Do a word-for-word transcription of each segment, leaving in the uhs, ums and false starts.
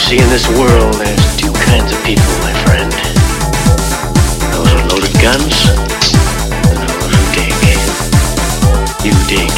See, in this world, there's two kinds of people, my friend. Those with loaded guns, and those who dig. You dig.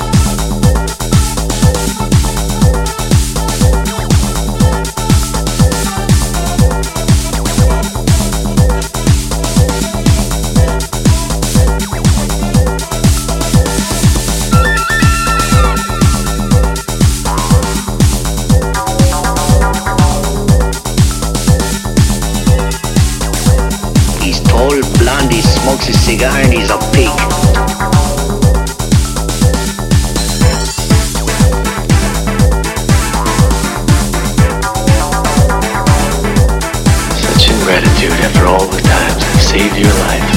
Blonde, he smokes his cigar and he's a pig. Such ingratitude after all the times I've saved your life.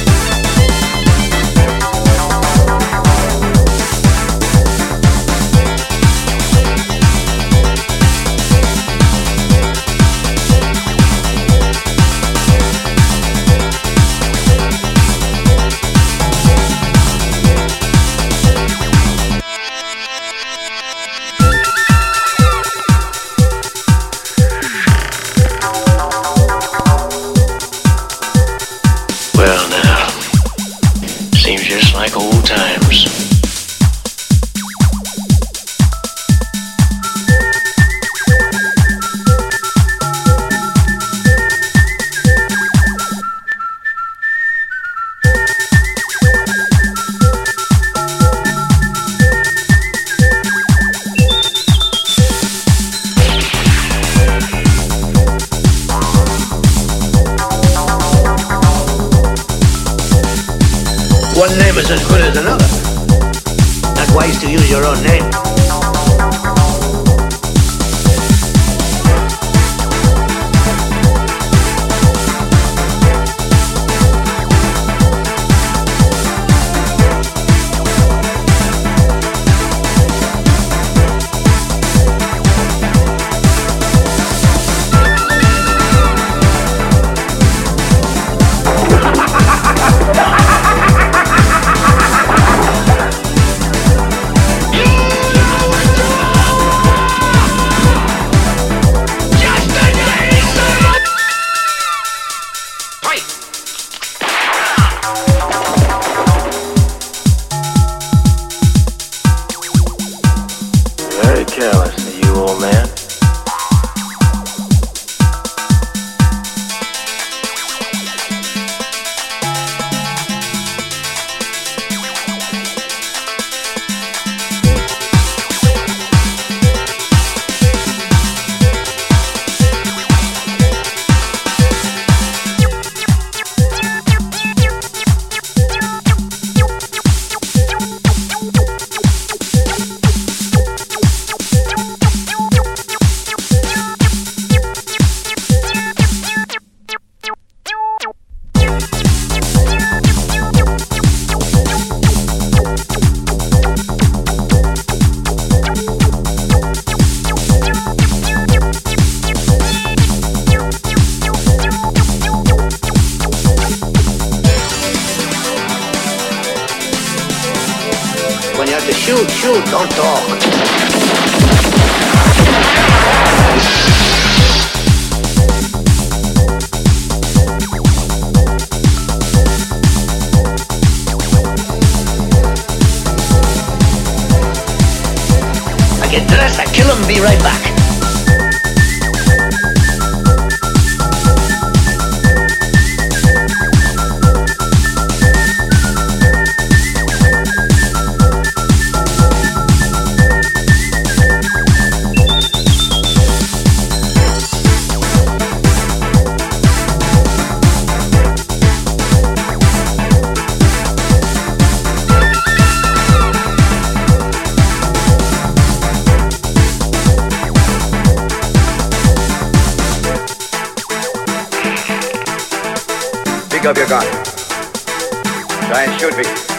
Well now, seems just like old times. One name is as good as another. Not wise to use your own name. Very careless of you, old man. When you have to shoot, shoot, don't talk. I get dressed, I kill him, be right back. Pick up your gun. Try and shoot me.